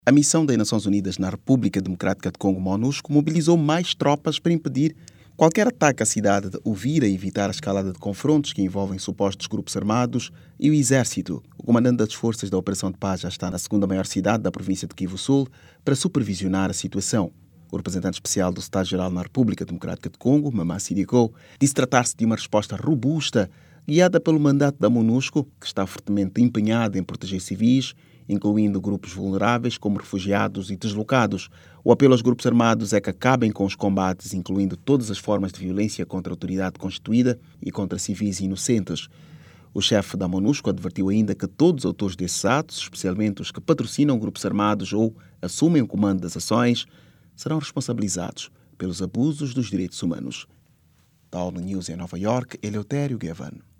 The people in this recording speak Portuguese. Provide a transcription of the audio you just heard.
A missão das Nações Unidas na República Democrática de Congo, MONUSCO, mobilizou mais tropas para impedir qualquer ataque à cidade de Uvira e evitar a escalada de confrontos que envolvem supostos grupos armados e o exército. O comandante das forças da Operação de Paz já está na segunda maior cidade da província de Kivu Sul para supervisionar a situação. O representante especial do Estado-Geral na República Democrática de Congo, Mama Sidiko, disse tratar-se de uma resposta robusta, guiada pelo mandato da MONUSCO, que está fortemente empenhada em proteger civis, incluindo grupos vulneráveis como refugiados e deslocados. O apelo aos grupos armados é que acabem com os combates, incluindo todas as formas de violência contra a autoridade constituída e contra civis inocentes. O chefe da MONUSCO advertiu ainda que todos os autores desses atos, especialmente os que patrocinam grupos armados ou assumem o comando das ações, serão responsabilizados pelos abusos dos direitos humanos. Da ONU News em Nova York, Eleutério Gavan.